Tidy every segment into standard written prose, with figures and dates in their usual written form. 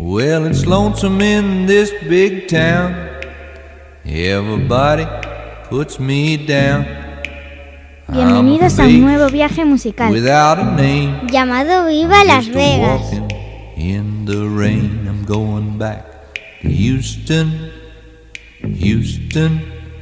Well, it's lonesome in this big town. Everybody puts me down. Bienvenidos a un nuevo viaje musical llamado Viva Las Vegas. In the rain, I'm going back to Houston, Houston.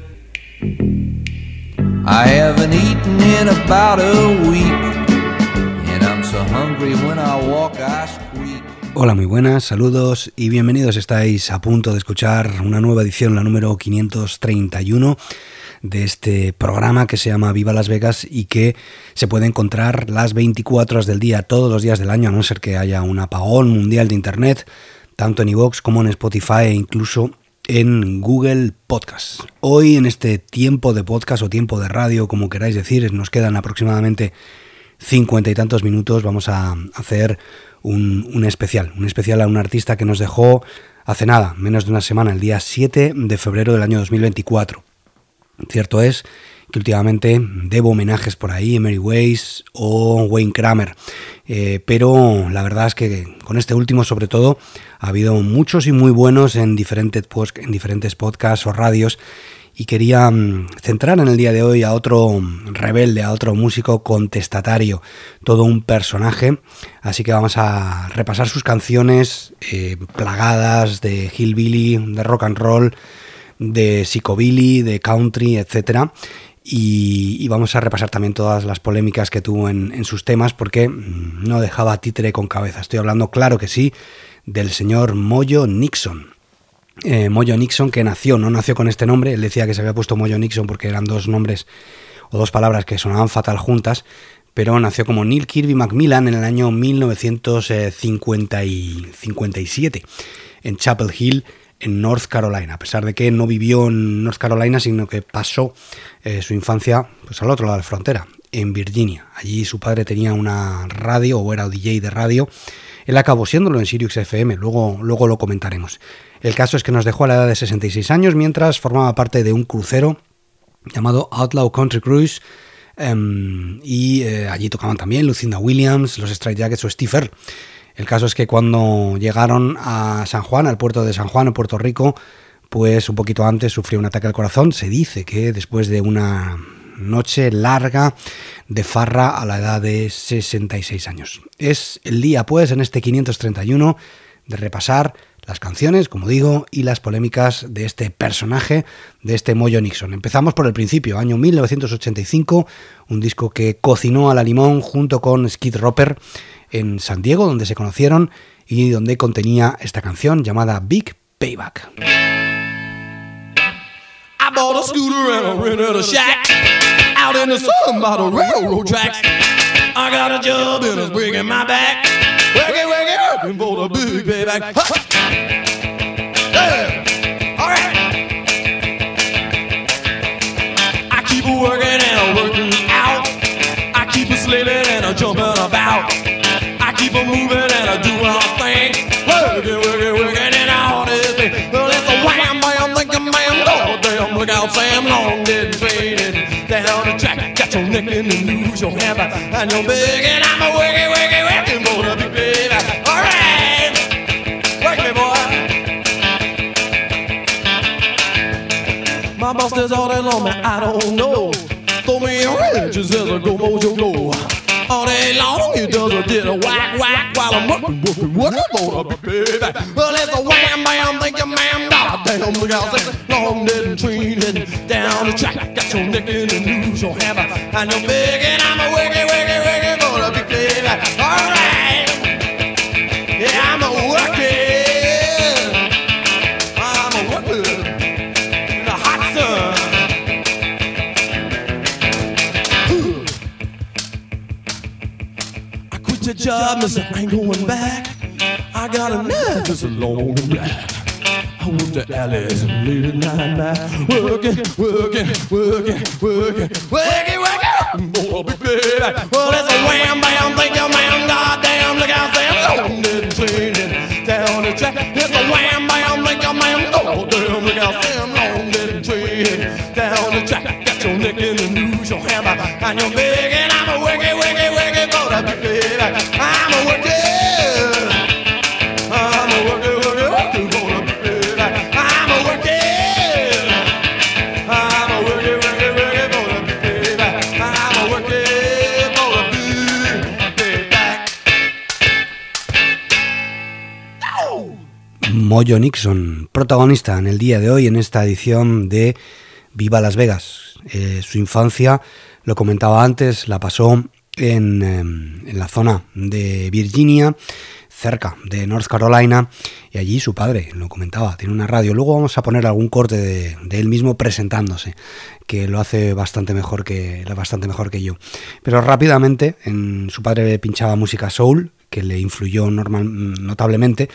I haven't eaten in about a week, and I'm so hungry when I walk I squeak. Hola, muy buenas, saludos y bienvenidos. Estáis a punto de escuchar una nueva edición, la número 531 de este programa que se llama Viva Las Vegas y que se puede encontrar las 24 horas del día, todos los días del año, a no ser que haya un apagón mundial de internet, tanto en iVoox como en Spotify e incluso en Google Podcast. Hoy, en este tiempo de podcast o tiempo de radio, como queráis decir, nos quedan aproximadamente 50 y tantos minutos. Vamos a hacer un especial a un artista que nos dejó hace nada, menos de una semana, el día 7 de febrero del año 2024. Cierto es que últimamente debo homenajes por ahí, Mary Weiss o Wayne Kramer, pero la verdad es que con este último sobre todo ha habido muchos y muy buenos en diferentes podcasts o radios, y quería centrar en el día de hoy a otro rebelde, a otro músico contestatario, todo un personaje. Así que vamos a repasar sus canciones plagadas de hillbilly, de rock and roll, de psychobilly, de country, etcétera, y vamos a repasar también todas las polémicas que tuvo en sus temas, porque no dejaba títere con cabeza. Estoy hablando, claro que sí, del señor Moyo Nixon. Moyo Nixon, que no nació con este nombre. Él decía que se había puesto Moyo Nixon porque eran dos nombres o dos palabras que sonaban fatal juntas, pero nació como Neil Kirby Macmillan en el año 1957 en Chapel Hill, en North Carolina, a pesar de que no vivió en North Carolina, sino que pasó su infancia pues al otro lado de la frontera, en Virginia. Allí su padre tenía una radio, o era DJ de radio. Él acabó siéndolo en Sirius FM, luego lo comentaremos. El caso es que nos dejó a la edad de 66 años mientras formaba parte de un crucero llamado Outlaw Country Cruise, y allí tocaban también Lucinda Williams, los Stray Jackets o Steve Earle. El caso es que cuando llegaron a San Juan, al puerto de San Juan, en Puerto Rico, pues un poquito antes sufrió un ataque al corazón. Se dice que después de una noche larga de farra a la edad de 66 años. Es el día, pues, en este 531, de repasar las canciones, como digo, y las polémicas de este personaje, de este Moyo Nixon. Empezamos por el principio, año 1985, un disco que cocinó a la limón junto con Skid Roper en San Diego, donde se conocieron y donde contenía esta canción llamada Big Payback. I bought a scooter and I rented a shack out in the sun by the railroad tracks. I got a job and it's breaking my back. Working for the big payback. Yeah. All right. I keep working and I'm working out. I keep a slaving and I'm jumping about. I keep a moving and I do my thing. Working and all this thing. Well, it's a wham, bam, thinking, bam, oh, damn, look out, Sam Long didn't trade it down the track. Got your neck in the news, your hammer, and you're big, and I'm a working for the big baby. All right, work me, boy. My boss is all that on me, I don't know. Throw me a wrench and says, go, mojo, go. All day long, he does a did a whack while I'm working for the big baby. Well, it's a wham, bam, thinking, man, goddamn, look out, Sam Long didn't treat it down the track. Got your neck in the news, your hammer, and you're big, and I'm a working for the big baby. All right, yeah, I'm a working in the hot sun. I quit your job, mister, I ain't going back. I got a knife, it's a long black. I work the alleys and late at night, working, for a big baby. Well, it's a wham, bam, thank you, ma'am, goddamn, look out, Sam Long didn't train it down the track. It's a wham, bam, thank you, ma'am, goddamn, look out, Sam Long didn't train it down the track. Got your neck in the news, your hammer, and you're big, and I'm a working for the big baby. I'm a working. Mojo Nixon, protagonista en el día de hoy en esta edición de Viva Las Vegas. Su infancia, lo comentaba antes, la pasó en la zona de Virginia, cerca de North Carolina, y allí su padre, lo comentaba, tiene una radio. Luego vamos a poner algún corte de él mismo presentándose, que lo hace bastante mejor que yo. Pero rápidamente, su padre pinchaba música soul, que le influyó notablemente.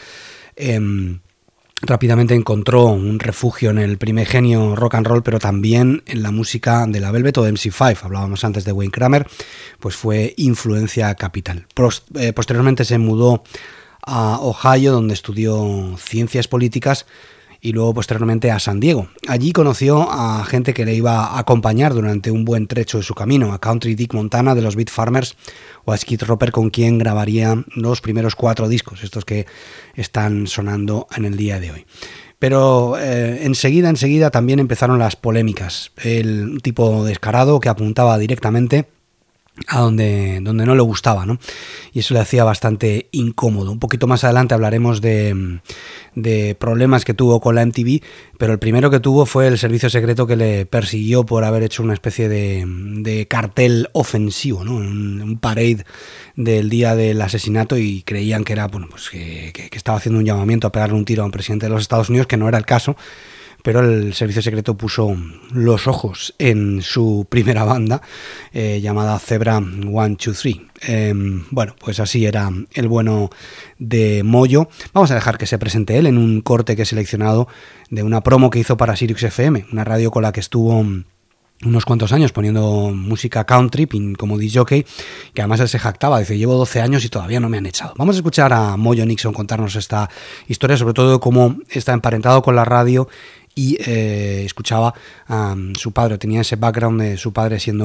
Rápidamente encontró un refugio en el primigenio rock and roll, pero también en la música de la Velvet o de MC5. Hablábamos antes de Wayne Kramer, pues fue influencia capital. Posteriormente se mudó a Ohio, donde estudió ciencias políticas, y luego posteriormente a San Diego. Allí conoció a gente que le iba a acompañar durante un buen trecho de su camino, a Country Dick Montana de los Beat Farmers o a Skid Roper, con quien grabaría los primeros 4 discos, estos que están sonando en el día de hoy. Pero enseguida también empezaron las polémicas, el tipo descarado que apuntaba directamente a donde no le gustaba, ¿no? Y eso le hacía bastante incómodo. Un poquito más adelante hablaremos de problemas que tuvo con la MTV, pero el primero que tuvo fue el servicio secreto, que le persiguió por haber hecho una especie de cartel ofensivo, ¿no? Un parade del día del asesinato, y creían que era, bueno, pues que estaba haciendo un llamamiento a pegarle un tiro a un presidente de los Estados Unidos, que no era el caso. Pero el servicio secreto puso los ojos en su primera banda, llamada Zebra 1, 2, 3. Bueno, pues así era el bueno de Mojo. Vamos a dejar que se presente él en un corte que he seleccionado de una promo que hizo para Sirius FM, una radio con la que estuvo unos cuantos años poniendo música country como disc-jockey, que además él se jactaba, dice: llevo 12 años y todavía no me han echado. Vamos a escuchar a Mojo Nixon contarnos esta historia, sobre todo de cómo está emparentado con la radio, y escuchaba a su padre, tenía ese background de su padre siendo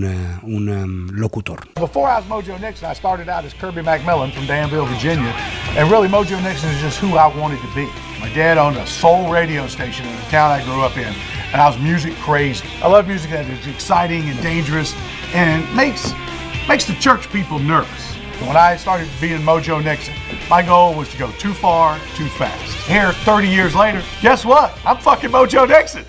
un locutor. Before I was Mojo Nixon, I started out as Kirby McMillan from Danville, Virginia, and really Mojo Nixon is just who I wanted to be. My dad owned a soul radio station in the town I grew up in, and I was music crazy. I love music that is exciting and dangerous and makes the church people nervous. When I started being Mojo Nixon, my goal was to go too far, too fast. Here, 30 years later, guess what? I'm fucking Mojo Nixon.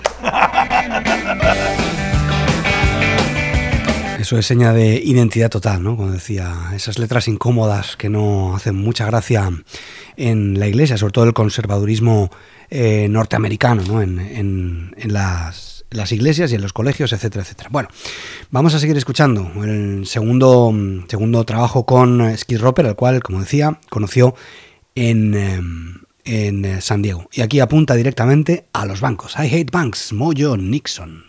Eso es seña de identidad total, ¿no? Como decía, esas letras incómodas que no hacen mucha gracia en la iglesia, sobre todo el conservadurismo norteamericano, ¿no? En las iglesias y en los colegios, etcétera, etcétera. Bueno, vamos a seguir escuchando el segundo trabajo con Skid Roper, el cual, como decía, conoció en San Diego. Y aquí apunta directamente a los bancos. I Hate Banks, Mojo Nixon.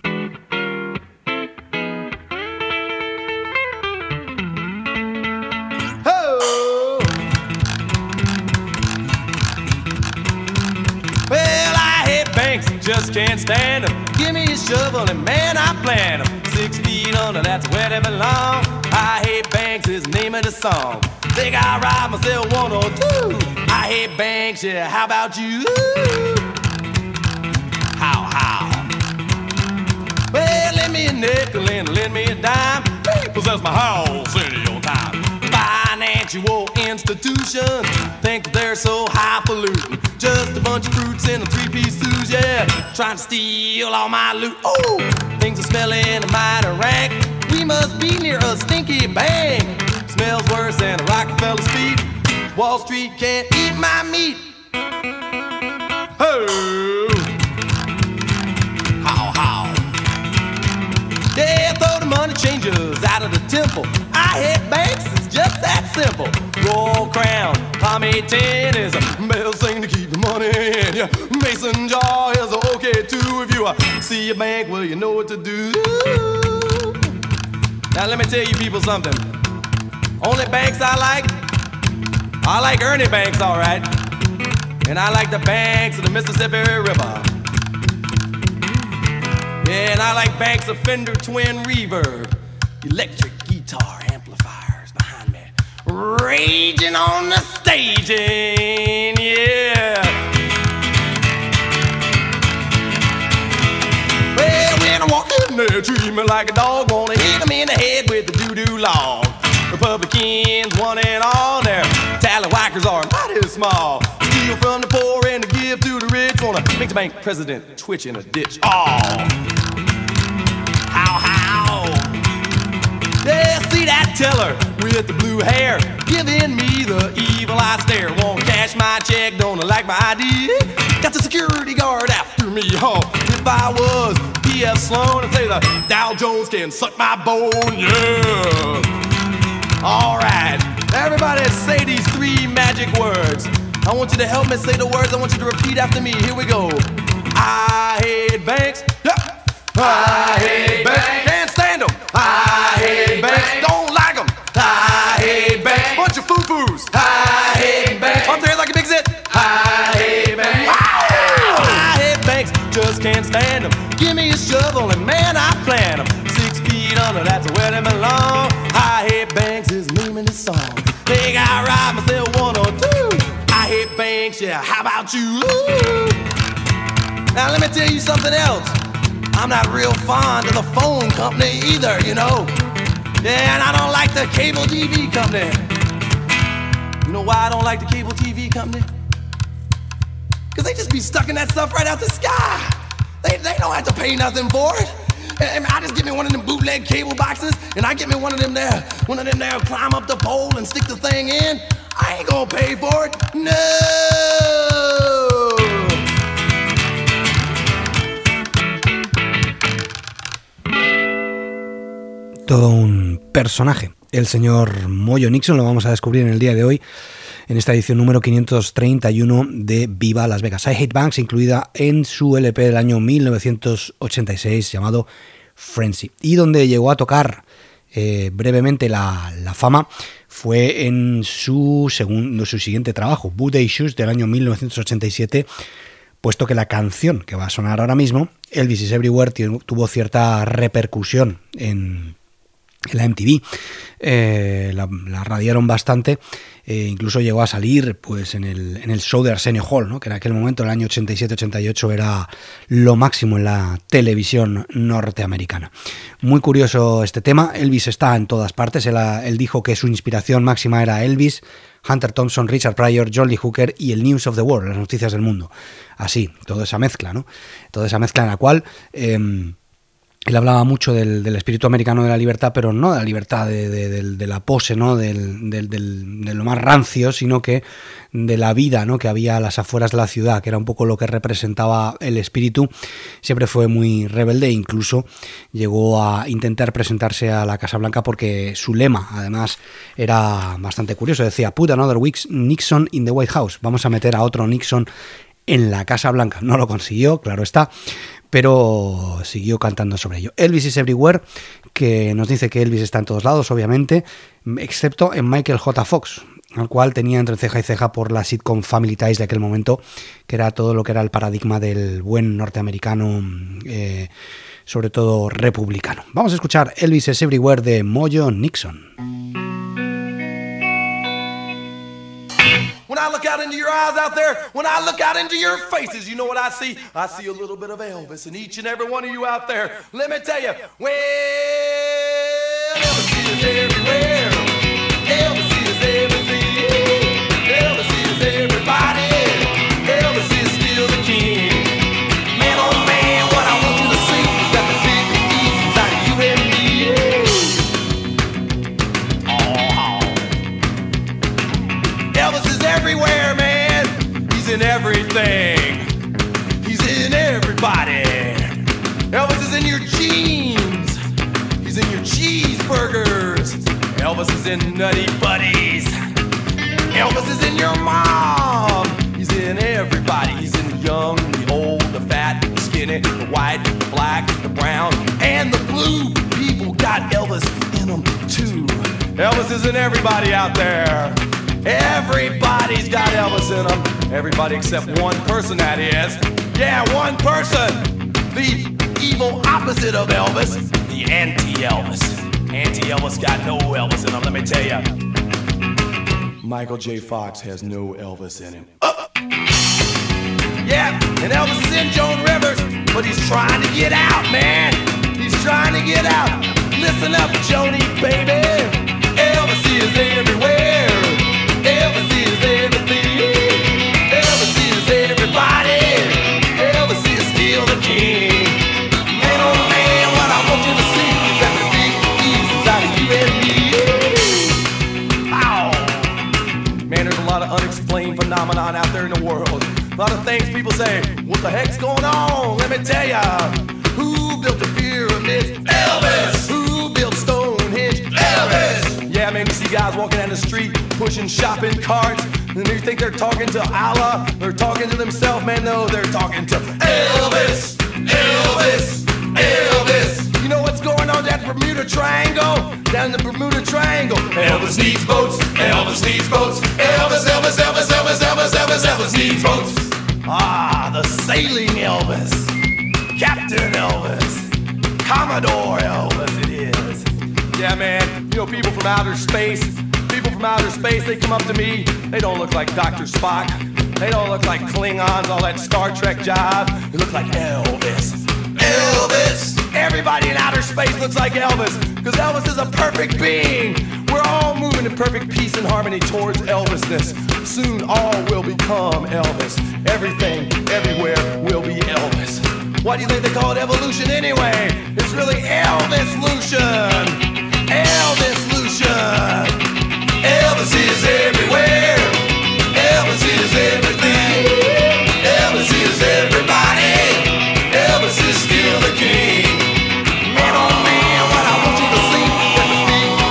Just can't stand them. Give me a shovel and man, I plant them. 6 feet under, that's where they belong. I hate banks is the name of the song. Think I ride myself 1 or 2. I hate banks, yeah, how about you? How? Well, lend me a nickel and lend me a dime. Possess my house any old time. Financial institutions think that they're so highfalutin. Just a bunch of fruits in a 3-piece suit, yeah. Trying to steal all my loot. Oh, things are smelling mighty rank. We must be near a stinky bank. Smells worse than a Rockefeller's feet. Wall Street can't eat my meat. Oh, how? Yeah, throw the money changers out of the temple. I hate banks, it's just that simple. Royal Crown, pomade 10 is a bell thing to keep the money in. Yeah, mason jar is okay too. If you see a bank, well, you know what to do. Now let me tell you people something. Only banks I like Ernie Banks, all right. And I like the banks of the Mississippi River. Yeah, and I like banks of Fender Twin Reverb, electric guitar amplifiers behind me, raging on the staging, yeah. Well, when I walk in there, treat me like a dog, wanna hit them in the head with the doo-doo log. Republicans, one and all, their tallywhackers are mighty small. Steal from the poor and the gonna make the bank president twitch in a ditch. Oh, how? Yeah, see that teller with the blue hair giving me the evil eye stare. Won't cash my check, don't like my ID. Got the security guard after me, huh? If I was P.F. Sloan, I'd say the Dow Jones can suck my bone, yeah. All right, everybody say these 3 magic words. I want you to help me say the words. I want you to repeat after me. Here we go. I hate banks. Yeah. I hate banks. Can't stand them. I hate banks. Don't like them. I hate banks. Bunch of foo-foos. I hate banks. Up there like a big zit. I hate banks. Wow. I hate banks. Just can't stand them. Give me a shovel and man, I plant them. 6 feet under, that's where they belong. I hate banks is the name of this song. Think I ride myself 1 or 2. I hate banks, yeah, how about you? Now let me tell you something else. I'm not real fond of the phone company either, you know. Yeah, and I don't like the cable TV company. You know why I don't like the cable TV company? Because they just be stuck in that stuff right out the sky. They don't have to pay nothing for it. And I just get me one of them bootleg cable boxes, and I get me one of them there, climb up the pole and stick the thing in. I ain't gonna pay for it. No! Todo un personaje. El señor Mojo Nixon lo vamos a descubrir en el día de hoy, en esta edición número 531 de Viva Las Vegas. I Hate Banks, incluida en su LP del año 1986 llamado Frenzy, y donde llegó a tocar brevemente la fama fue en su siguiente trabajo, Booty Shoes, del año 1987, puesto que la canción que va a sonar ahora mismo, Elvis is Everywhere, tuvo cierta repercusión en la MTV. La radiaron bastante, incluso llegó a salir pues en el show de Arsenio Hall, ¿no? Que en aquel momento, en el año 87-88, era lo máximo en la televisión norteamericana. Muy curioso este tema. Elvis está en todas partes. Él dijo que su inspiración máxima era Elvis, Hunter Thompson, Richard Pryor, John Lee Hooker y el News of the World, las noticias del mundo. Así, toda esa mezcla, ¿no? Toda esa mezcla en la cual él hablaba mucho del espíritu americano de la libertad, pero no de la libertad de la pose, ¿no? de lo más rancio, sino que de la vida, ¿no? Que había a las afueras de la ciudad, que era un poco lo que representaba el espíritu. Siempre fue muy rebelde e incluso llegó a intentar presentarse a la Casa Blanca porque su lema, además, era bastante curioso. Decía, put another Nixon in the White House. Vamos a meter a otro Nixon en la Casa Blanca. No lo consiguió, claro está, pero siguió cantando sobre ello. Elvis is Everywhere, que nos dice que Elvis está en todos lados, obviamente, excepto en Michael J. Fox, al cual tenía entre ceja y ceja por la sitcom Family Ties de aquel momento, que era todo lo que era el paradigma del buen norteamericano, sobre todo republicano. Vamos a escuchar Elvis is Everywhere de Mojo Nixon. When I look out into your eyes out there, when I look out into your faces, you know what I see? I see a little bit of Elvis in each and every one of you out there. Let me tell you, well, Elvis is everywhere. Elvis is everything. Elvis is everybody. Elvis is still the king. Man, oh man, what I want you to see is that the big ease inside of you and me. Elvis is everywhere, man. He's in everything. He's in everybody. Elvis is in your jeans. He's in your cheeseburgers. Elvis is in Nutty Buddies. Elvis is in your mom. He's in everybody. He's in the young, the old, the fat, the skinny, the white, the black, the brown, and the blue. People got Elvis in them too. Elvis is in everybody out there. Everybody's got Elvis in them. Everybody except one person, that is. Yeah, one person. The evil opposite of Elvis. The anti-Elvis. Anti-Elvis got no Elvis in him, let me tell you. Michael J. Fox has no Elvis in him. Yeah, and Elvis is in Joan Rivers, but he's trying to get out, man. He's trying to get out. Listen up, Joni, baby. Elvis is everywhere. Elvis is everything. Elvis is everybody. of unexplained phenomenon out there in the world. A lot of things people say, what the heck's going on? Let me tell ya. Who built the pyramids? Elvis. Who built Stonehenge? Elvis. Yeah, man, you see guys walking down the street pushing shopping carts, and you think they're talking to Allah? They're talking to themselves, man. No, they're talking to Elvis. Elvis. Elvis. You know what's going on at Bermuda Triangle? Down the Bermuda Triangle. Elvis needs boats. Elvis needs boats. Elvis, Elvis, Elvis, Elvis, Elvis, Elvis, Elvis needs boats. Ah, the sailing Elvis. Captain Elvis. Commodore Elvis it is. Yeah, man, you know, people from outer space, they come up to me. They don't look like Dr. Spock. They don't look like Klingons, all that Star Trek jive. They look like Elvis. Elvis! Everybody in outer space looks like Elvis, because Elvis is a perfect being. We're all moving in perfect peace and harmony towards Elvisness. Soon all will become Elvis. Everything, everywhere will be Elvis. Why do you think they call it evolution anyway? It's really Elvis-lution. Elvis-lution. Elvis is everywhere. Elvis is everything. Elvis is everybody. Elvis is still the king. And oh man, what I want you to see, that the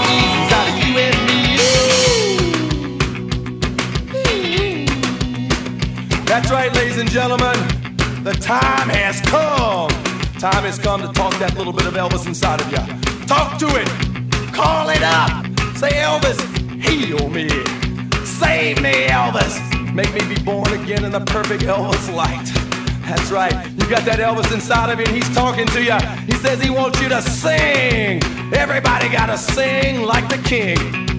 big easy's out of you and me. That's right, ladies and gentlemen. The time has come. Time has come to talk that little bit of Elvis inside of you. Talk to it. Call it up. Say, Elvis, heal me. Save me, Elvis. Make me be born again in the perfect Elvis light. That's right. You got that Elvis inside of you, and he's talking to you. He says he wants you to sing. Everybody gotta sing like the king.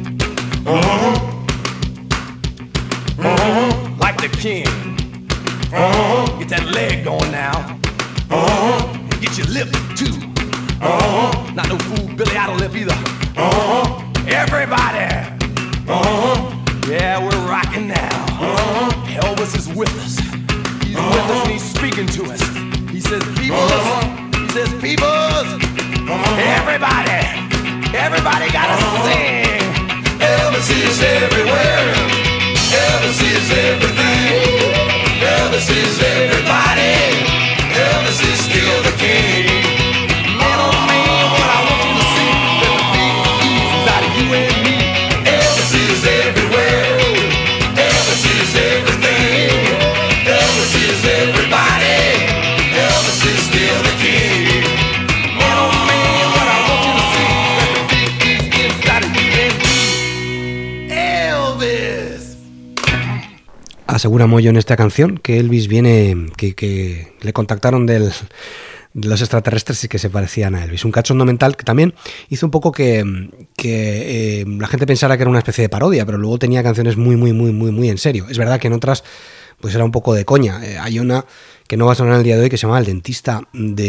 Like the king. Get that leg going now. Get your lip too. Not no fool Billy Idol lip either. Everybody. Yeah, we're rocking now. Elvis is with us. He's with us and he's speaking to us. He says, peoples. He says, peoples. Everybody. Everybody gotta sing. Elvis is everywhere. Elvis is everything. Elvis is everybody. Elvis is still the king. And oh man, what I want you to see, that the big easy's out of you and me. Elvis is everywhere. Elvis is everything. Elvis is everybody. Elvis is still the king. And oh man, what I want you to see, that the big easy's inside of you and me. Elvis. Asegura Moyo en esta canción que Elvis viene, que le contactaron de los extraterrestres y que se parecían a Elvis. Un cachondo mental que también hizo un poco que la gente pensara que era una especie de parodia, pero luego tenía canciones muy en serio. Es verdad que en otras pues era un poco de coña. Hay una que no va a sonar el día de hoy que se llama El dentista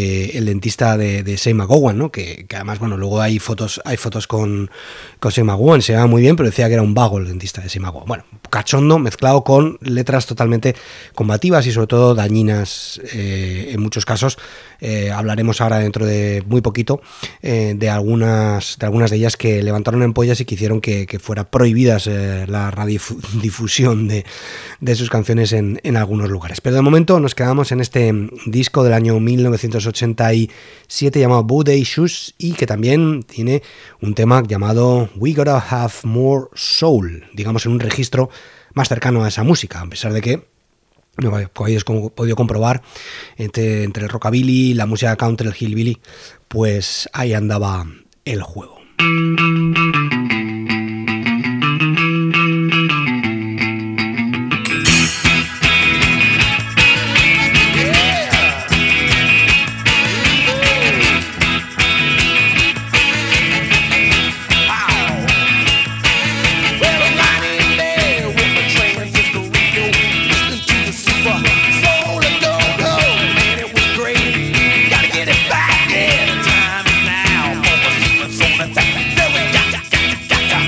de Shane McGowan, ¿no? Que además, bueno, luego hay fotos con Shane McGowan, se llama muy bien, pero decía que era un vago el dentista de Shane McGowan. Bueno, cachondo mezclado con letras totalmente combativas y sobre todo dañinas en muchos casos. Hablaremos ahora dentro de muy poquito de algunas de ellas que levantaron ampollas y que hicieron que fuera prohibidas la radiodifusión de sus canciones en algunos lugares. Pero de momento nos quedamos en este disco del año 1987 llamado Booty Shoes y que también tiene un tema llamado We Gotta Have More Soul, digamos en un registro más cercano a esa música, a pesar de que, como habéis podido comprobar, entre el rockabilly, la música country, el hillbilly, pues ahí andaba el juego. Time is now.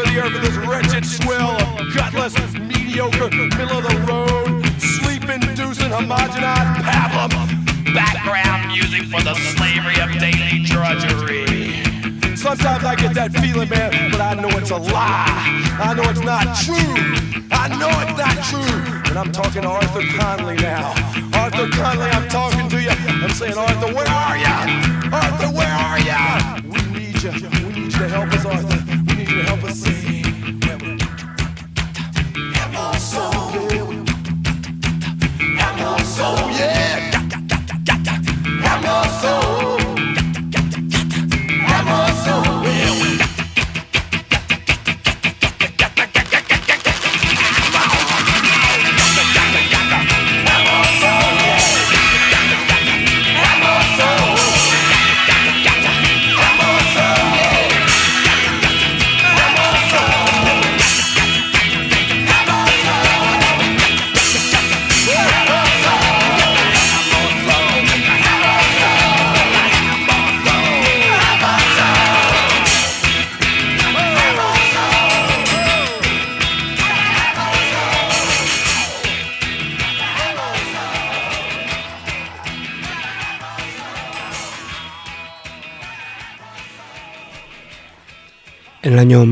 of the earth with this wretched swill of gutless, mediocre, middle of the road, sleep-inducing, homogenized pablum. Background music for the slavery of daily drudgery. Sometimes I get that feeling, man, but I know it's a lie. I know it's not true. I know it's not true. And I'm talking to Arthur Conley now. Arthur Conley, I'm talking to you. I'm saying, Arthur, where are you? Arthur, where are you? We need you. We need you to help us, Arthur. We need you to help us sing. Have more soul. Have more soul, yeah. Have more soul. Have more soul. En el año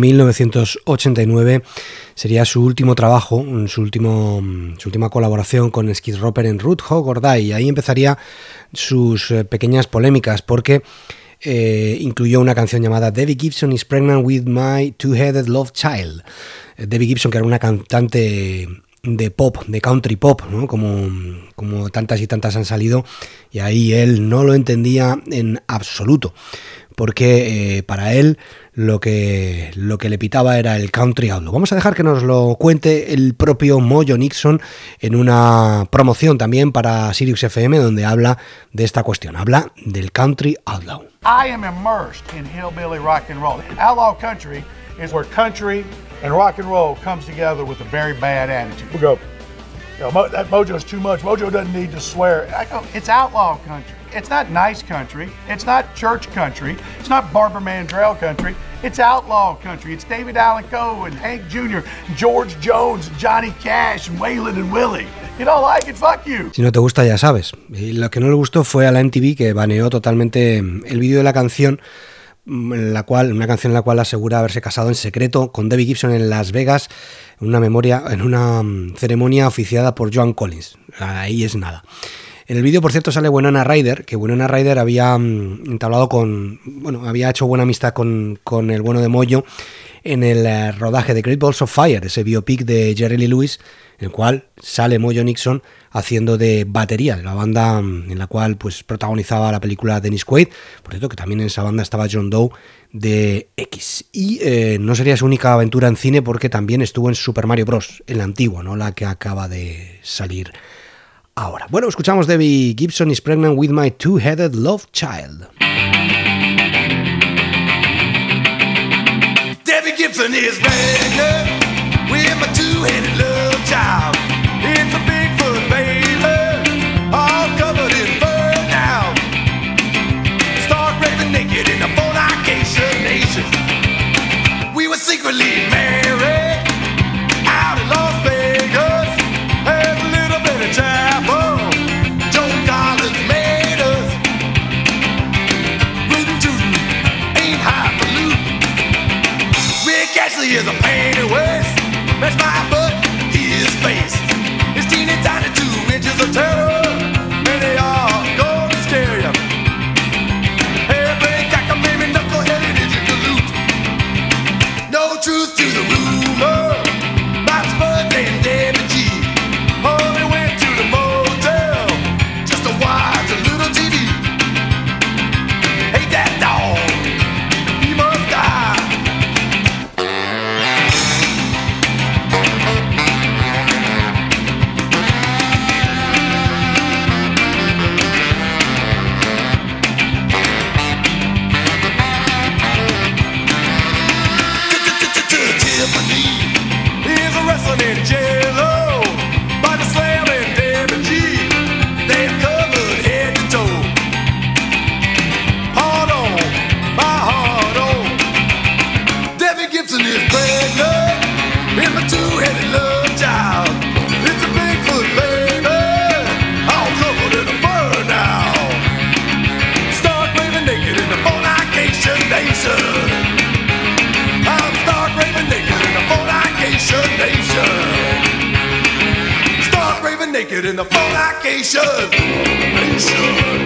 1989 sería su último trabajo, su última colaboración con Skid Row en Root Hog or Die, y ahí empezaría sus pequeñas polémicas porque incluyó una canción llamada Debbie Gibson is Pregnant with My Two-Headed Love Child. Debbie Gibson, que era una cantante de pop, de country pop, ¿no? Como tantas y tantas han salido, y ahí él no lo entendía en absoluto, porque para él lo que le pitaba era el country outlaw. Vamos a dejar que nos lo cuente el propio Mojo Nixon en una promoción también para Sirius FM, donde habla de esta cuestión, habla del country outlaw. I am immersed in hillbilly rock and roll. Outlaw country is where country and rock and roll comes together with a very bad attitude. We go, that Mojo's too much. Mojo doesn't need to swear. I go, it's outlaw country. It's not nice country. It's not church country. It's not Barbara Mandrell country. It's outlaw country. It's David Allan Coe and Hank Jr., George Jones, Johnny Cash, and Waylon and Willie. You don't like it, fuck you. Si no te gusta, ya sabes. Y lo que no le gustó fue a la MTV, que baneó totalmente el vídeo de la canción, una canción en la cual asegura haberse casado en secreto con Debbie Gibson en Las Vegas en una ceremonia oficiada por Joan Collins. Ahí es nada. En el vídeo, por cierto, sale Winona Ryder, que Winona Ryder había había hecho buena amistad con el bueno de Mojo en el rodaje de Great Balls of Fire, ese biopic de Jerry Lee Lewis, en el cual sale Mojo Nixon haciendo de batería, de la banda en la cual pues protagonizaba la película Dennis Quaid. Por cierto, que también en esa banda estaba John Doe de X. Y no sería su única aventura en cine, porque también estuvo en Super Mario Bros., en la antigua, no la que acaba de salir ahora. Bueno, escuchamos Debbie Gibson is Pregnant with My Two-Headed Love Child. Debbie Gibson is pregnant with my two-headed love child. It's a Bigfoot baby, all covered in fur now. Stark raving naked in the fornication nation. We were secretly married out in Las Vegas. Had a little bit of chapel. Joe Collins made us. Rootin' tootin', ain't highfalutin. Rick Ashley is a painted waist. Match my butt, his face. His teeny tiny 2 inches of terror, and they all gonna scare you. Hairbrain, cockamamie, knuckleheaded, did you galoot? No truth to the rumor about Spud and Debbie G. Only went to the motel just to watch a little TV. Hate that dog, he must die. Tiffany is a wrestling in J-Lo by the Slam and Debbie G. They're covered head to toe. Hard on, my heart on. Debbie Gibson is pregnant make it in the fornication nation.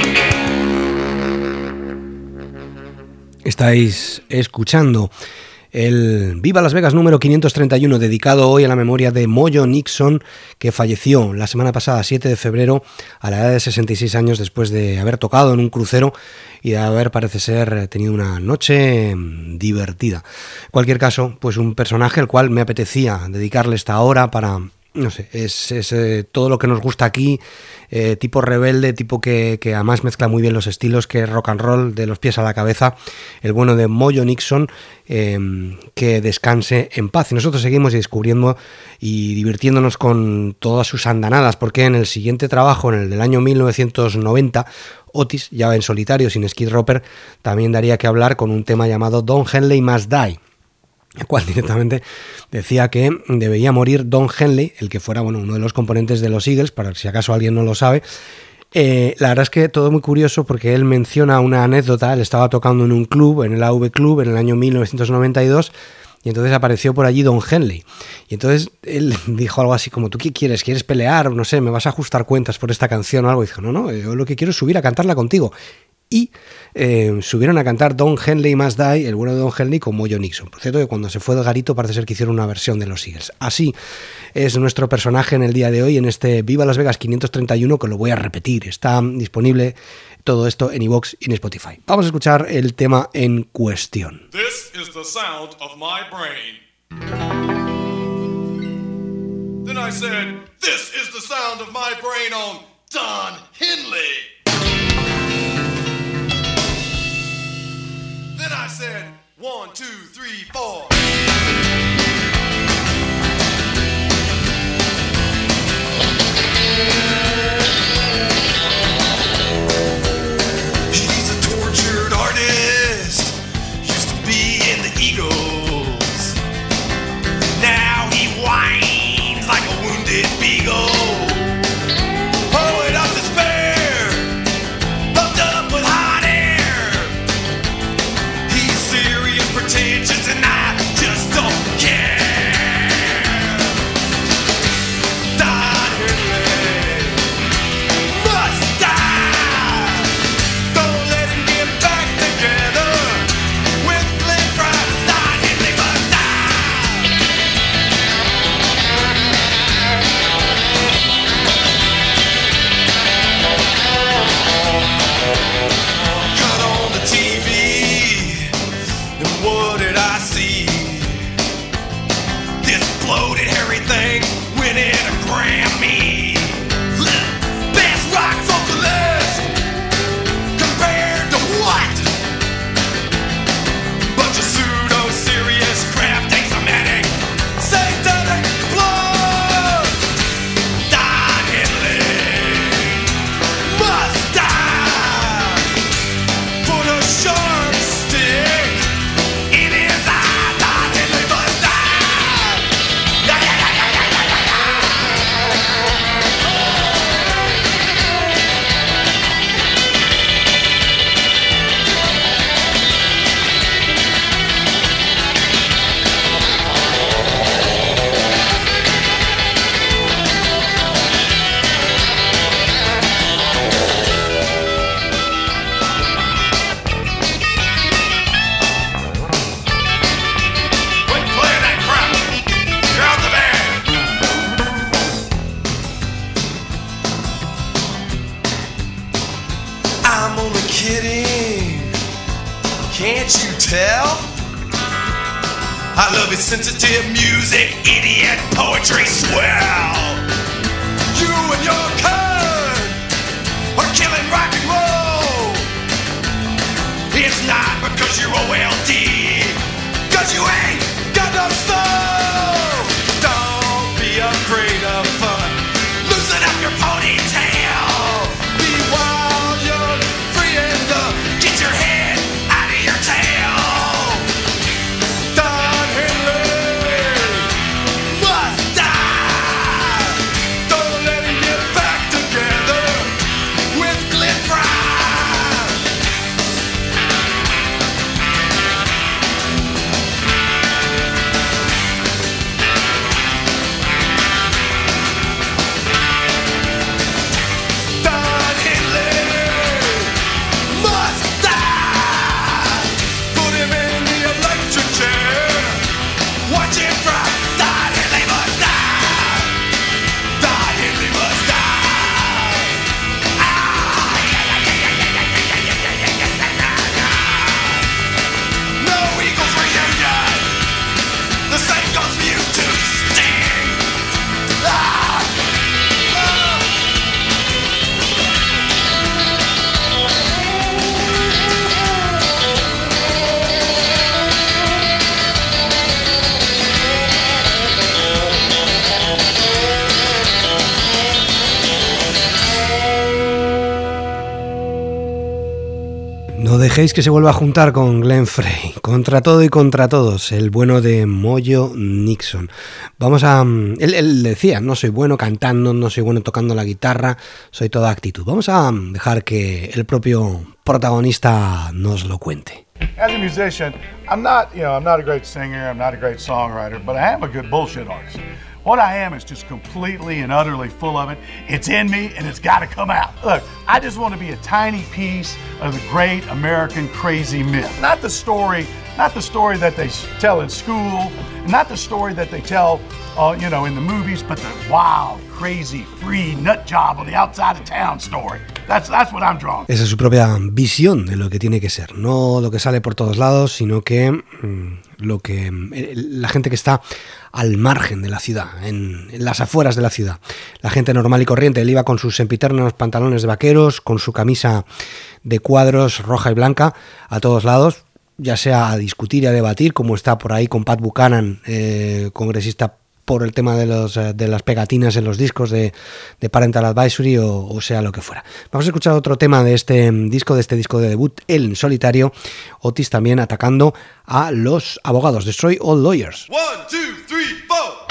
Estáis escuchando el Viva Las Vegas número 531, dedicado hoy a la memoria de Mojo Nixon, que falleció la semana pasada, 7 de febrero, a la edad de 66 años, después de haber tocado en un crucero y de haber, parece ser, tenido una noche divertida. En cualquier caso, pues un personaje al cual me apetecía dedicarle esta hora para... No sé, es todo lo que nos gusta aquí, tipo rebelde, tipo que además mezcla muy bien los estilos, que es rock and roll de los pies a la cabeza, el bueno de Mojo Nixon, que descanse en paz. Y nosotros seguimos descubriendo y divirtiéndonos con todas sus andanadas, porque en el siguiente trabajo, en el del año 1990, Otis, ya en solitario, sin Skid Roper, también daría que hablar con un tema llamado Don Henley Must Die, el cual directamente decía que debía morir Don Henley, el que fuera uno de los componentes de los Eagles, para si acaso alguien no lo sabe. La verdad es que todo muy curioso, porque él menciona una anécdota. Él estaba tocando en un club, en el AV Club, en el año 1992, y entonces apareció por allí Don Henley. Y entonces él dijo algo así como: ¿tú qué quieres? ¿Quieres pelear? No sé, ¿me vas a ajustar cuentas por esta canción o algo? Y dijo: no, yo lo que quiero es subir a cantarla contigo. Y subieron a cantar Don Henley Must Die, el bueno de Don Henley, con Mojo Nixon. Por cierto, que cuando se fue del garito parece ser que hicieron una versión de los Eagles. Así es nuestro personaje en el día de hoy, en este Viva Las Vegas 531, que lo voy a repetir. Está disponible todo esto en iVoox y en Spotify. Vamos a escuchar el tema en cuestión. This is the sound of my brain. Then I said, this is the sound of my brain on Don Henley. Then I said, 1, 2, 3, 4. He's a tortured artist, used to be in the Eagles. Now he whines like a wounded beagle. Poet of despair, puffed up with hot air. He's serious, pretentious, and I just don't care. Don Henley must die. Don't let him get back together with Glenn Frey. Don Henley must die. Cut on the TV, and what did I see? This bloated hairy thing winning a Grammy. Best rock vocalist compared to what? Bunch of pseudo-serious craft asymptomatic satanic blood. Don Henley must die. Put a sharp stick in his eye. Don Henley must die. Yeah, yeah, yeah, yeah, yeah, yeah, yeah. Quit playing that crap. You're out the band. I'm only kidding. Can't you tell? I love his sensitive music, idiot poetry swell. You and your kind are killing rock and roll. It's not because you're OLD, cause you ain't got no soul. Don't be afraid of fun. Loosen up your ponytail. Be wild, young, free and get your head out of your tail. Don Henley must die. Don't let him get back together with Glenn Frey. No dejéis que se vuelva a juntar con Glenn Frey. Contra todo y contra todos, el bueno de Mojo Nixon. Vamos a... Él decía, no soy bueno cantando, no soy bueno tocando la guitarra, soy toda actitud. Vamos a dejar que el propio protagonista nos lo cuente. As a musician, I'm not a great singer, I'm not a great songwriter, but I am a good bullshit artist. What I am is just completely and utterly full of it. It's in me and it's got to come out. Look, I just want to be a tiny piece of the great American crazy myth. Not the story that they tell in school, not the story that they tell, in the movies, but the wild, crazy, free, nut job on the outside of town story. That's what I'm drawing. Esa es su propia visión de lo que tiene que ser. No lo que sale por todos lados, sino que la gente que está al margen de la ciudad, en las afueras de la ciudad. La gente normal y corriente. Él iba con sus sempiternos pantalones de vaqueros, con su camisa de cuadros roja y blanca, a todos lados, ya sea a discutir y a debatir, como está por ahí con Pat Buchanan, congresista por el tema de las pegatinas en los discos de Parental Advisory o sea lo que fuera. Vamos a escuchar otro tema de este disco de debut, él en solitario, Otis también atacando a los abogados, Destroy All Lawyers. 1, 2, 3, 4.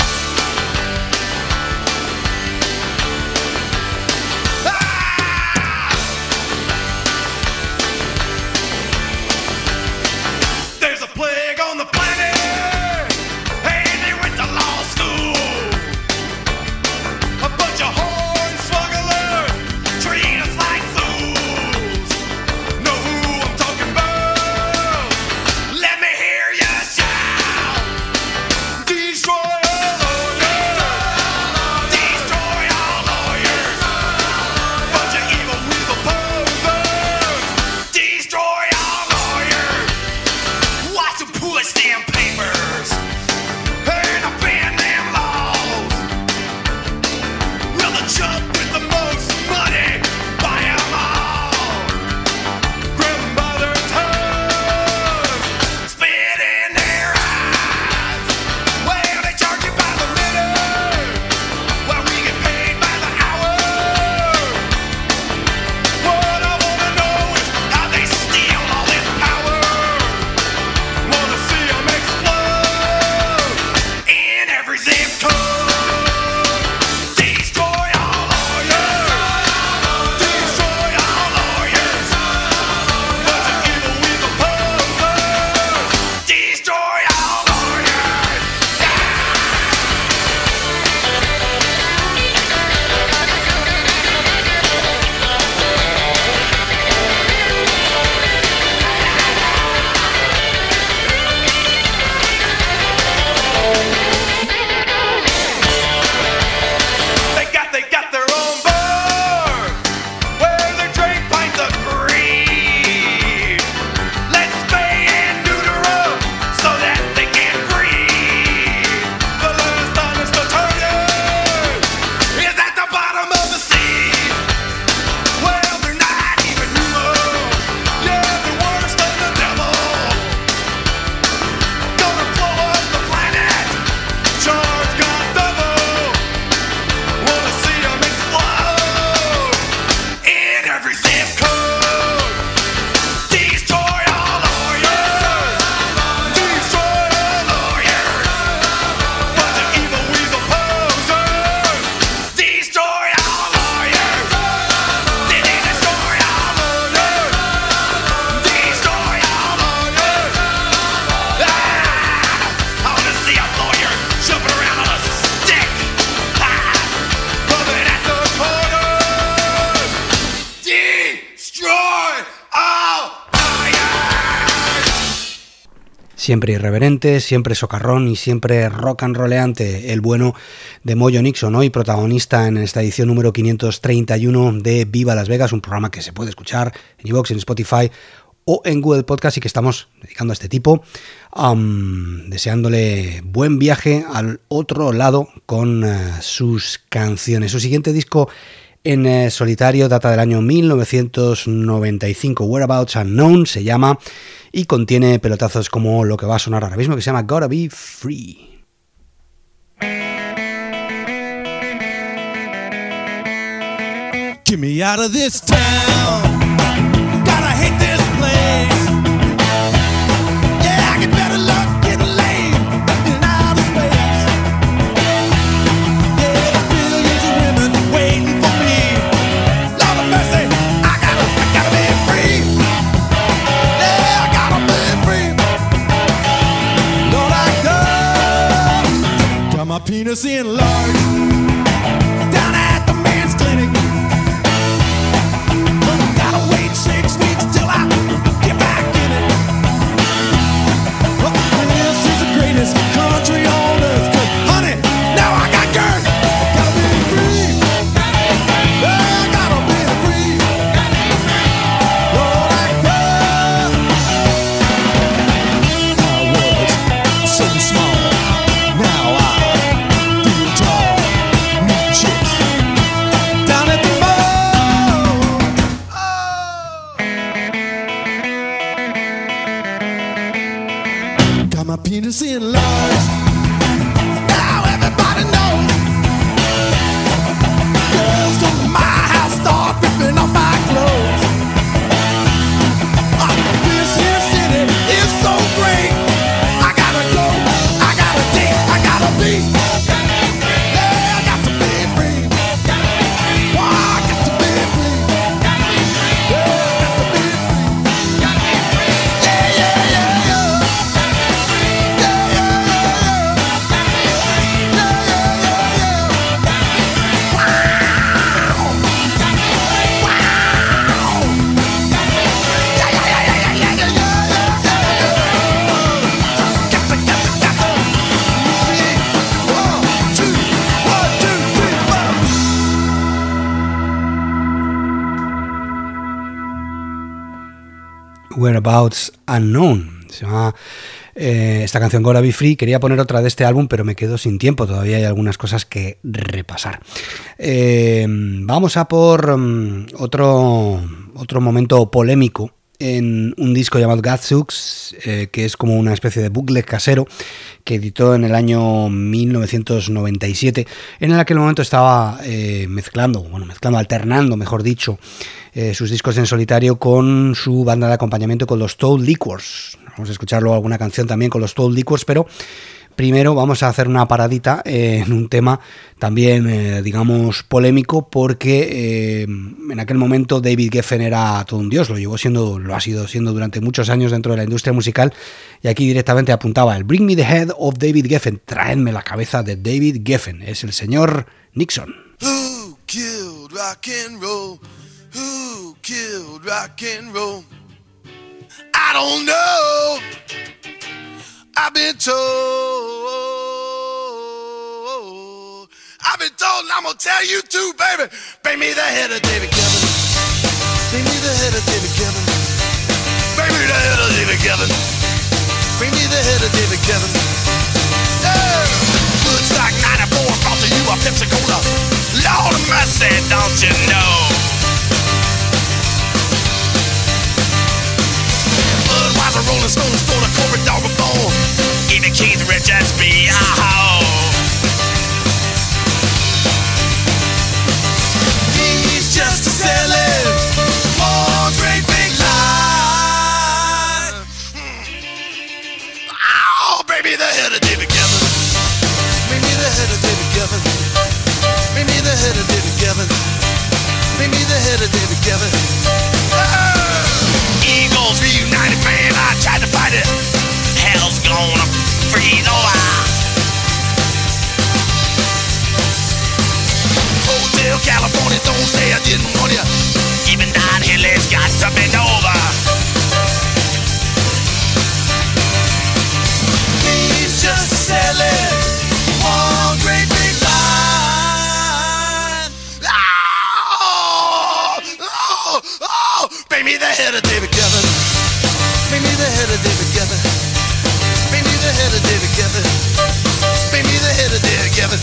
Siempre irreverente, siempre socarrón y siempre rock and rolleante, el bueno de Mojo Nixon, hoy protagonista en esta edición número 531 de Viva Las Vegas, un programa que se puede escuchar en iVoox, en Spotify o en Google Podcast y que estamos dedicando a este tipo, deseándole buen viaje al otro lado con sus canciones. Su siguiente disco en solitario data del año 1995, Whereabouts Unknown se llama, y contiene pelotazos como lo que va a sonar ahora mismo, que se llama Gotta Be Free. Get me out of this town. Gotta hate this place. my penis enlarged down at the men's clinic. But I gotta wait 6 weeks till I get back in it. Well, this is the greatest country on earth. 'Cause, honey, now I got girth. Gotta be free. I gotta be free. Lord, I was so small. Now I feel tall. Meet chicks down at the mall. Oh. Got my penis enlarged. Now everybody knows. Girls come to my house, start ripping off my clothes. This here city is so great. I gotta go, I gotta date, I gotta be. Yeah, I got to be free. Oh, I got to be free. Yeah, I got to be free. Yeah, yeah, yeah, yeah. Yeah, yeah, yeah, yeah. Wow. Wow. Yeah, yeah, yeah, yeah, yeah, yeah, yeah, yeah. Got to. 1, 2, 3, 4. Whereabouts Unknown. Se llama esta canción Gotta Be Free. Quería poner otra de este álbum, pero me quedo sin tiempo. Todavía hay algunas cosas que repasar. Vamos a por otro momento polémico en un disco llamado Gadzooks, que es como una especie de bootleg casero que editó en el año 1997. En aquel momento estaba alternando, mejor dicho, sus discos en solitario con su banda de acompañamiento, con los Toad Liquors. Vamos a escuchar luego alguna canción también con los Toad Liquors, pero primero vamos a hacer una paradita en un tema también, digamos, polémico, porque en aquel momento David Geffen era todo un dios, lo ha sido siendo durante muchos años dentro de la industria musical, y aquí directamente apuntaba el Bring Me the Head of David Geffen, traedme la cabeza de David Geffen, es el señor Nixon. Who killed rock and roll? Who killed rock and roll? I don't know. I've been told, and I'm gonna tell you too, baby. Bring me the head of David Geffen. Bring me the head of David Geffen. Bring me the head of David Geffen. Bring me the head of David Geffen. Yeah. Woodstock 94 brought to you a Pepsi Cola. Lord of mercy, don't you know? Budweiser, Rolling Stones, for the corporate dog of bone. Even Keith Richards be a hoe. He's just selling one great big lie. Oh, baby, the head of David Geffen. Bring me the head of David Geffen. Bring me the head of David Geffen. Bring me the head of David Geffen. Eagles reunited, man, I tried to fight it. Hell's gonna freeze over. Hotel California, don't say I didn't warn you. Even Don Henley's got to bend over. He's just selling one great big line. Oh, bring me the head of David Geffen. Bring me the head of David Geffen. Bring me the head of David Geffen. Bring me the head of David Geffen.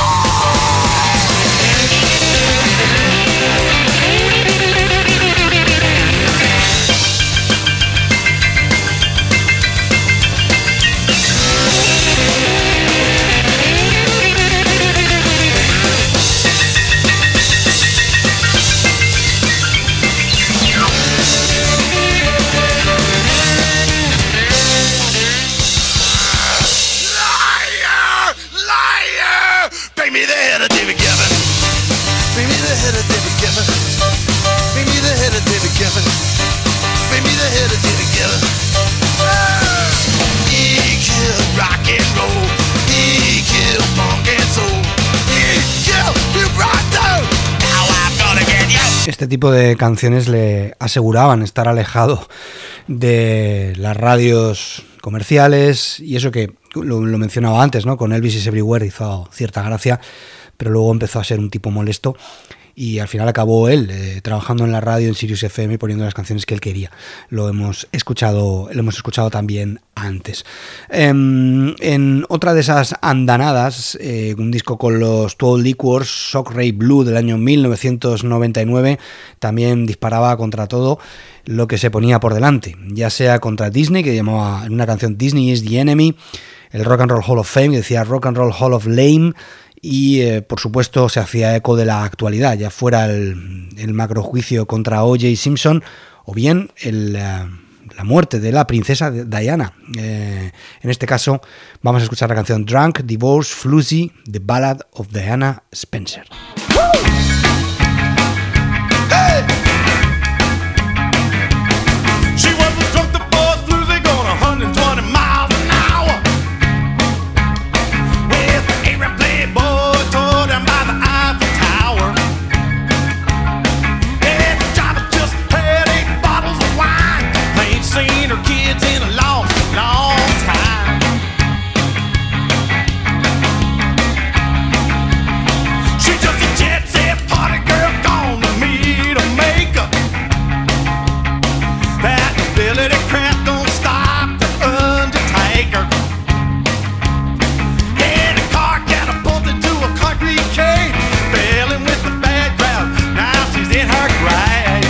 Bring me the head of David Geffen. Bring me the head of David Geffen. Bring me the head of David Geffen. Bring me the head of David Geffen. He killed rock and roll. He killed funk este tipo de canciones le aseguraban estar alejado de las radios comerciales, y eso que lo mencionaba antes, ¿no? Con Elvis is Everywhere hizo cierta gracia, pero luego empezó a ser un tipo molesto y al final acabó él trabajando en la radio en Sirius FM poniendo las canciones que él quería. Lo hemos escuchado también antes. En otra de esas andanadas, un disco con los Tall Liquors, Shock Ray Blue del año 1999, también disparaba contra todo lo que se ponía por delante, ya sea contra Disney, que llamaba en una canción Disney is the Enemy, el Rock and Roll Hall of Fame, que decía Rock and Roll Hall of Lame, y por supuesto se hacía eco de la actualidad, ya fuera el macrojuicio contra O.J. Simpson o bien la muerte de la princesa Diana. En este caso vamos a escuchar la canción Drunk, Divorce, Floozy, The Ballad of Diana Spencer. Hey! She was a drunk divorce floozy going 120 miles an hour with an Arab playboy tore down by the Eiffel Tower. And the driver just had 8 bottles of wine. They ain't seen her kids in a long, long time. She's just a jet-set party girl gone to meet a maker. That ability crap don't stop the Undertaker. Yeah, the car catapulted to a concrete cave, fell in with the bad crowd. Now she's in her grave.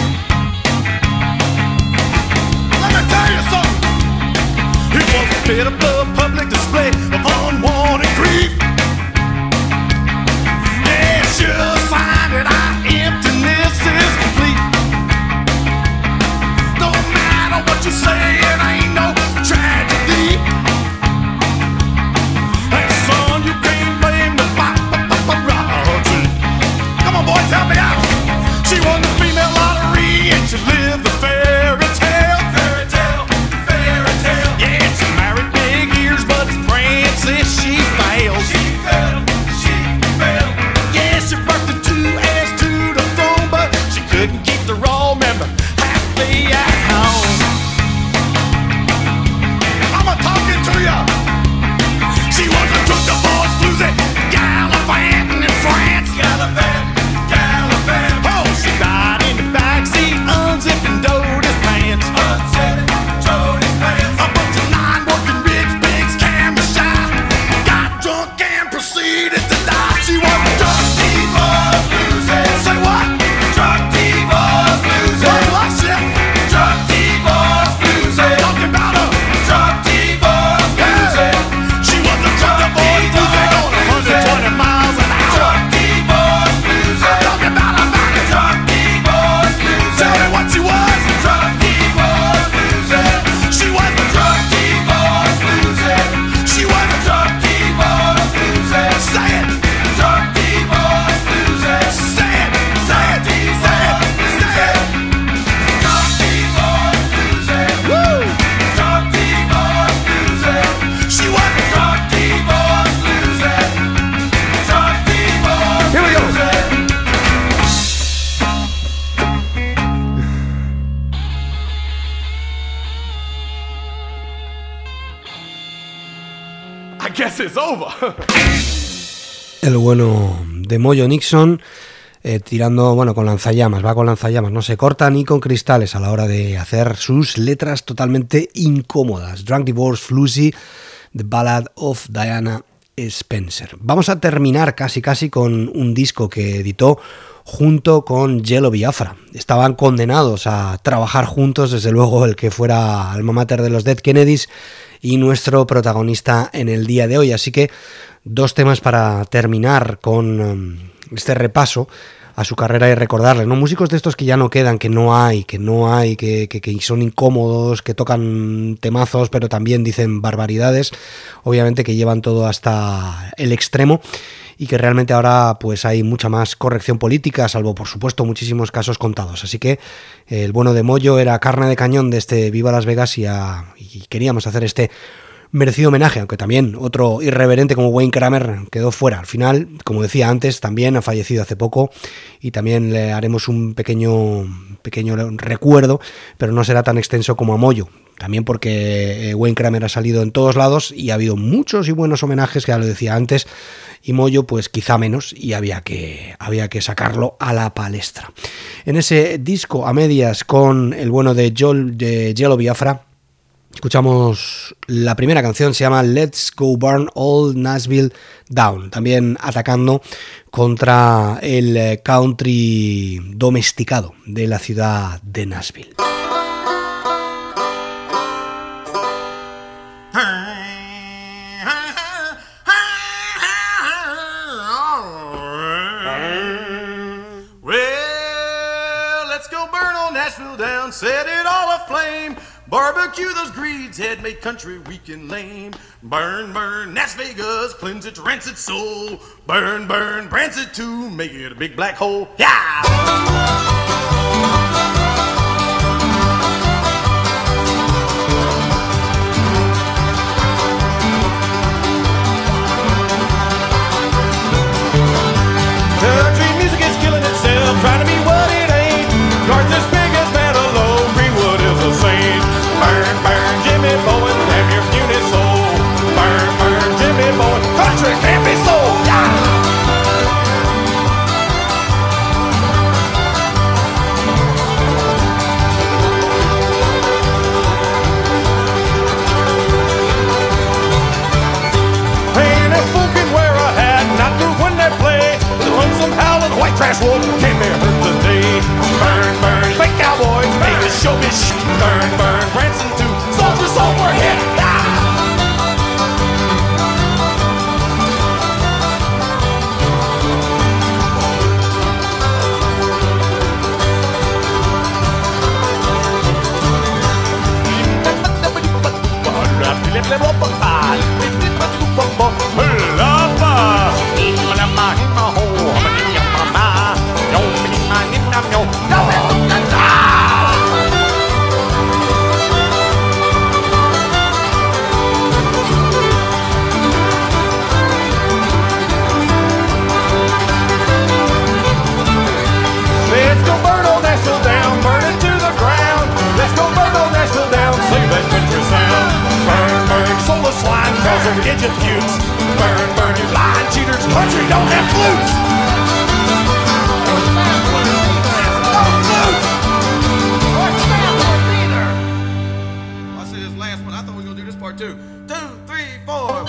Let me tell you something. It was a pitiful public display of unwanted grief. Yeah, sure sign that our emptiness is complete. No matter what you say, it ain't no tragedy. Hey son, you can't blame the paparazzi. Come on boys, help me out. She won the female lottery and she lived the fairy tale. Fairy tale, fairy tale. Yeah, she married big ears, but as princess she failed. She failed, she failed. Yeah, she birthed the 2 heirs to the throne, but she couldn't keep the royal member happy at home. I'm talking to ya. She was a drunk divorce floozy, gallivanting in France. Gallivant. Oh, she died in the backseat, unzipping Dodie's pants. A bunch of 9 working rich pigs, camera shy, got drunk and proceeded to die. She was a drunk divorce floozy. Say what? Drunk divorce floozy. What shit? Drunk divorce floozy. Talking about a drunk divorce floozy. She was a drunk divorce floozy, going 120 miles an hour. Drunk divorce floozy. I'm talking about a drunk divorce floozy. Tell me what she was. Drunk divorce floozy. She was a drunk divorce floozy. She was a drunk divorce floozy. Say it. Drunk divorce floozy. Say it. Say it. Say it. Say it. Drunk divorce floozy. Woo. Drunk divorce floozy. She was a drunk divorce floozy. Drunk divorce. Here we go. I guess it's over. El bueno de Mojo Nixon tirando, bueno, con lanzallamas, va con lanzallamas, no se corta ni con cristales a la hora de hacer sus letras totalmente incómodas. Drunk Divorce, Floozy, The Ballad of Diana Spencer. Vamos a terminar casi con un disco que editó junto con Jello Biafra. Estaban condenados a trabajar juntos, desde luego el que fuera alma mater de los Dead Kennedys y nuestro protagonista en el día de hoy. Así que 2 temas para terminar con este repaso a su carrera y recordarle, ¿no? Músicos de estos que ya no quedan, que no hay, que son incómodos, que tocan temazos, pero también dicen barbaridades, obviamente que llevan todo hasta el extremo y que realmente ahora pues hay mucha más corrección política, salvo por supuesto muchísimos casos contados. Así que el bueno de Mojo era carne de cañón de este Viva Las Vegas y queríamos hacer este merecido homenaje, aunque también otro irreverente como Wayne Kramer quedó fuera. Al final, como decía antes, también ha fallecido hace poco y también le haremos un pequeño recuerdo, pero no será tan extenso como a Moyo. También porque Wayne Kramer ha salido en todos lados y ha habido muchos y buenos homenajes, que ya lo decía antes, y Moyo pues quizá menos, y había que sacarlo a la palestra. En ese disco a medias con el bueno de Jello Biafra, escuchamos la primera canción, se llama Let's Go Burn All Nashville Down, también atacando contra el country domesticado de la ciudad de Nashville. Down, set it all aflame. Barbecue those greeds, head made country weak and lame. Burn, burn, Las Vegas, cleanse its rancid soul. Burn, burn, rancid too, make it a big black hole. Yeah! Country music is killing itself, trying to be what it ain't. North is big as Meadowlow, Greenwood is a saint. Burn, burn, Jimmy Bowen, have your puny soul. Burn, burn, Jimmy Bowen, country can't be sold. Yeah! Ain't a folk can wear a hat, not through when they play. The lonesome howling white trash wolf can't be hurt today. Burn, burn, fake cowboys, make the show be shit. Burn, burn, Branson too, soldiers overhead. Get your feuds. Burn, burn, you lying cheaters. Country don't have flutes. I see this last one. I thought we were going to do this part too. 2, 3, 4.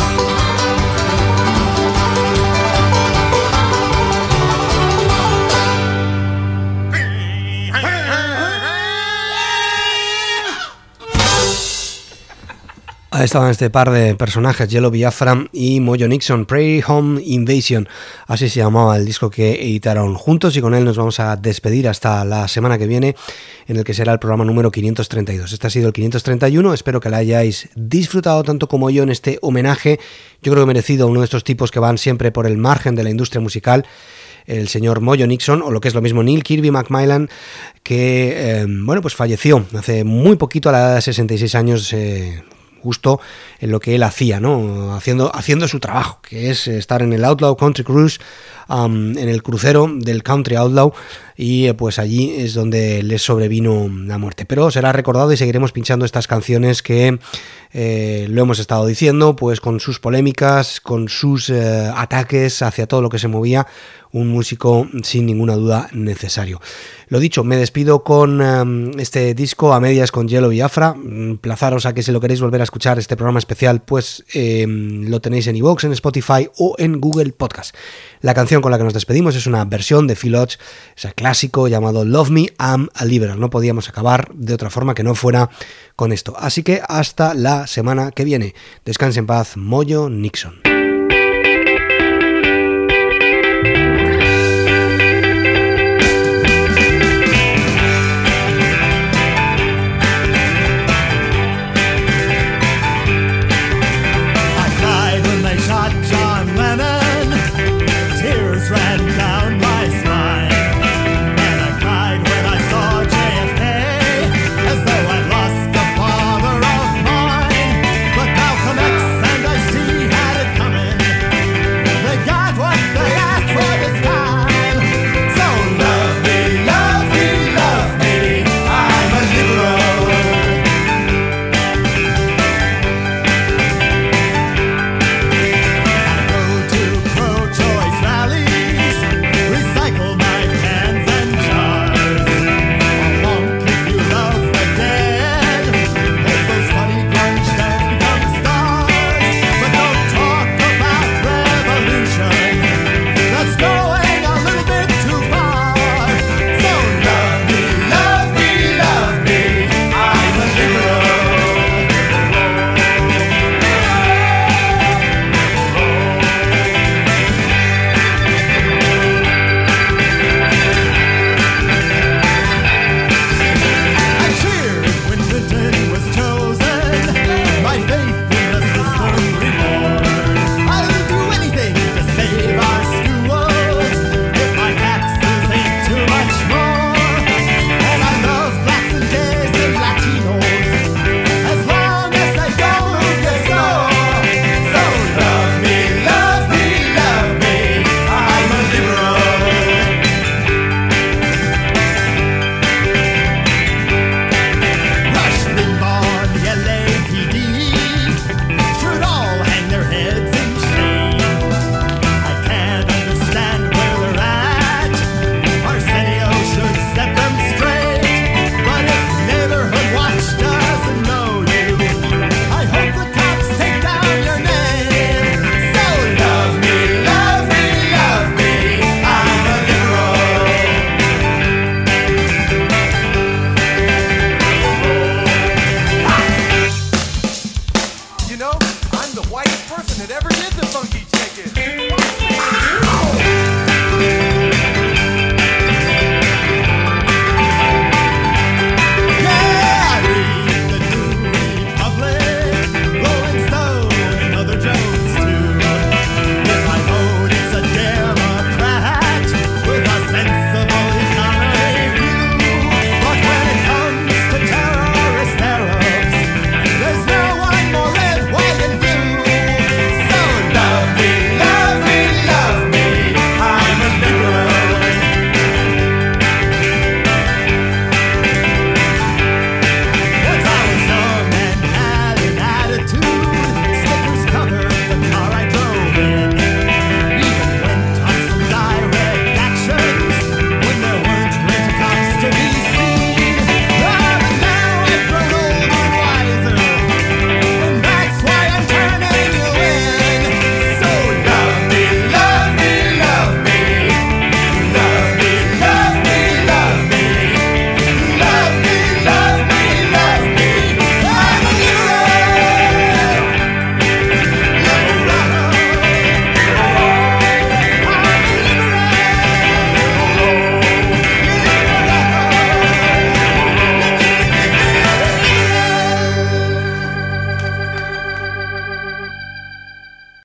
Ahí estaban este par de personajes, Jello Biafra y Mojo Nixon, Prairie Home Invasion, así se llamaba el disco que editaron juntos, y con él nos vamos a despedir hasta la semana que viene, en el que será el programa número 532. Este ha sido el 531, espero que la hayáis disfrutado tanto como yo en este homenaje, yo creo que merecido a uno de estos tipos que van siempre por el margen de la industria musical, el señor Mojo Nixon, o lo que es lo mismo Neil Kirby McMillan, que pues falleció hace muy poquito, a la edad de 66 años, justo en lo que él hacía, ¿no? Haciendo su trabajo, que es estar en el Outlaw Country Cruise, en el crucero del Country Outlaw, y pues allí es donde le sobrevino la muerte. Pero será recordado y seguiremos pinchando estas canciones que lo hemos estado diciendo, pues con sus polémicas, con sus ataques hacia todo lo que se movía, un músico sin ninguna duda necesario. Lo dicho, me despido con este disco a medias con Jello Biafra. Plazaros a que si lo queréis volver a escuchar este programa especial, pues lo tenéis en iVoox, en Spotify o en Google Podcast. La canción con la que nos despedimos es una versión de Phil Hodge, ese clásico llamado Love Me, I'm a Liberal. No podíamos acabar de otra forma que no fuera con esto. Así que hasta la semana que viene. Descanse en paz, Mojo Nixon.